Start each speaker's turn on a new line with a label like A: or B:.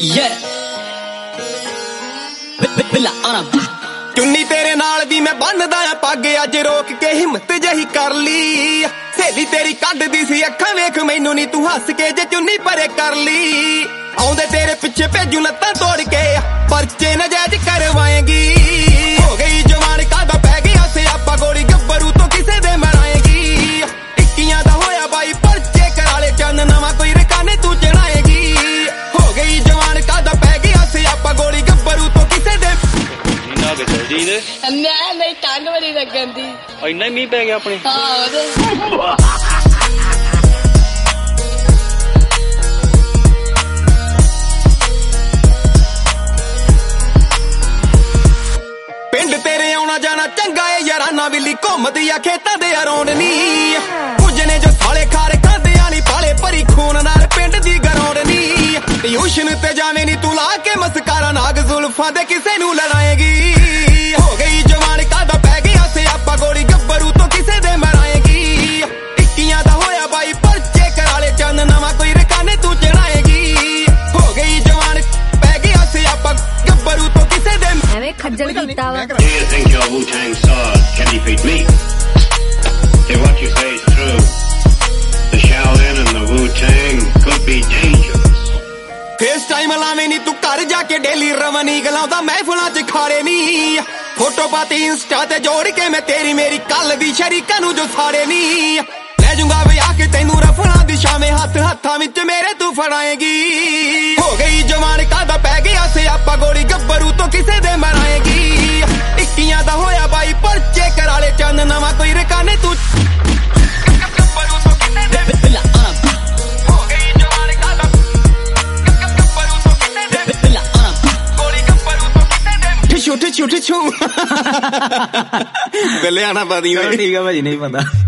A: ਚੁੰਨੀ ਤੇਰੇ ਨਾਲ ਵੀ ਮੈਂ ਬੰਨਦਾ ਆ ਪੱਗ ਅੱਜ ਰੋਕ ਕੇ ਹਿੰਮਤ ਜਹੀ ਕਰ ਲਈ ਸਹੇਲੀ ਤੇਰੀ ਕੱਢਦੀ ਸੀ ਅੱਖਾਂ ਵੇਖ ਮੈਨੂੰ ਨੀ ਤੂੰ ਹੱਸ ਕੇ ਜੇ ਚੁੰਨੀ ਪਰੇ ਕਰ ਲਈ ਆਉਂਦੇ ਤੇਰੇ ਪਿੱਛੇ ਭੇਜੂ ਲੱਤਾਂ ਤੋੜ ਕੇ ਪਰਚੇ ਨਜਾਇਜ਼ ਕਰਵਾਏਗੀ ਹੋ ਗਈ ਜਵਾਨ ਕਾਦਾ ਪੈ ਗਿਆ ਸਿਆਪਾ ਗੋਲੀ ਗੱਭਰੂ ਤੋਂ ਕਿਸੇ ਦੇ ਮਰਾਏਗੀ ਟਿੱਕੀਆਂ ਦਾ ਹੋਇਆ ਬਾਈ ਪਰਚੇ ਕਰਾਲੇ ਚੰਨ ਨਵਾਂ ਕੋਈ ਰਕਾਨੇ ਤੂੰ ਚੜਾਏਗੀ ਹੋ ਗਈ ਜਵਾਨ ਕਾਦਾ ਪੈ ਗਿਆ ਸਿਆਪਾ ਗੋਲੀ ਗੱਭਰੂ ਤੋਂ ਕਿਸੇ ਦੇ
B: ਜੀ ਦੇ
C: ਮੈਂ ਨਹੀਂ ਟੰਗ ਵਾਲੀ ਲੱਗਣ ਦੀ
B: ਇੰਨਾ ਹੀ ਮੀਂਹ ਪੈ ਗਿਆ ਆਪਣੇ
C: ਹਾਂ ਉਹਦੇ
A: ਪਿੰਡ ਤੇਰੇ ਆਉਣਾ ਜਾਣਾ ਚੰਗਾ ਏ ਯਾਰਾਨਾ ਵਿਲੀ ਘੁੰਮਦੀ ਆ ਖੇਤਾਂ ਦੇ ਅਰਾਉਂਡ ਨੀ ਕੁਝ ਨੇ ਜੋ ਸਾਲੇ ਖਾਰੇ ਖਾਂਦੇ ਆ ਨੀ ਪਾਲੇ ਭਰੀ ਖੂਨ ਨਾਲ ਪਿੰਡ ਦੀ ਗਰਾਉਂਡ ਨੀ ਟਿਊਸ਼ਨ ਤੇ ਜਾਵੇਂ ਨੀ ਤੂੰ ਲਾ ਕੇ ਮਸਕਾਰਾ ਨਾਗ ਜ਼ੁਲਫਾਂ ਦੇ ਕਿਸੇ ਨੂੰ ਲੜਾਏਗੀ ਹੋ ਗਈ ਜਵਾਨ ਕਾਦਾ ਪੈ ਗਿਆ ਸਿਆਪਾ ਗੋਲੀ ਗੱਭਰੂ ਤੋਂ ਕਿਸੇ ਦੇ ਮਰਾਏਗੀ ਟਿੱਕੀਆਂ ਦਾ ਹੋਇਆ ਬਾਈ ਪਰਚੇ ਕਰਾਲੇ ਚੰਨ ਨਵਾਂ ਕੋਈ ਰਕਾਨੇ ਤੂੰ ਚੜਾਏਗੀ ਹੋ ਗਈ ਜਵਾਨ ਪੈ ਗਿਆ ਸਿਆਪਾ ਗੱਭਰੂ ਤੋਂ ਕਿਸੇ ਦੇ
C: ਐਵੇਂ ਖੱਜਲ ਕੀਤਾ ਵਾ
D: Do you think your Wu-Tang sword can defeat me? If what you say is true, the Shaolin and the Wu-Tang could be dangerous.
A: Face time ਲਾਵੇਂ ਨੀ ਤੂੰ ਘਰ ਜਾ ਕੇ ਡੇਲੀ ਰਵਨੀ ਗਲਾਉਂਦਾ ਮਹਿਫਲਾਂ 'ਚ ਖਾੜੇ ਨੀ ਫੋਟੋ ਪਾਤੀ ਇੰਸਟਾ ਤੇ ਜੋੜ ਕੇ ਮੈਂ ਤੇਰੀ ਮੇਰੀ ਕੱਲ ਦੀ ਸ਼ਰੀਕਾਂ ਨੂੰ ਜੋ ਸਾੜੇ ਨੀ ਲੈ ਜੂੰਗਾ ਵਿਆਹ ਕੇ ਤੈਨੂੰ ਰਫਲਾਂ ਦੀ ਛਾਵੇਂ ਹੱਥ ਹੱਥਾਂ ਵਿੱਚ ਮੇਰੇ ਤੂੰ ਫੜਾਏਗੀ ਹੋ ਗਈ ਜਵਾਨ ਕਾਦਾ ਪੈ ਗਿਆ ਸਿਆਪਾ ਗੋਲੀ ਗੱਭਰੂ ਤੋਂ ਕਿਸੇ ਦੇ ਮਰਾਏਗੀ ਟਿੱਕੀਆਂ ਦਾ ਹੋਇਆ ਬਾਈ ਪਰਚੇ ਕਰਾਲੇ ਚੰਨ ਨਵਾਂ ਕੋਈ ਰਕਾਨੇ ਤੂੰ ਗੱਭਰੂ ਤੋਂ ਕਿਸੇ ਦੇ ਹੋ ਗਈ ਜਵਾਨ ਕਾਦਾ ਗੱਭਰੂ ਤੋਂ ਕਿਸੇ ਦੇ ਗੋਲੀ ਗੱਭਰੂ ਤੋਂ ਕਿਸੇ ਦੇ ਠਿਛੂ ਠਿਛੂ ਠਿਛੂ ਗੱਲੇ ਆਣਾ ਪਾਦੀ
B: ਠੀਕ ਆ ਭਾਜੀ ਨਹੀਂ ਪਤਾ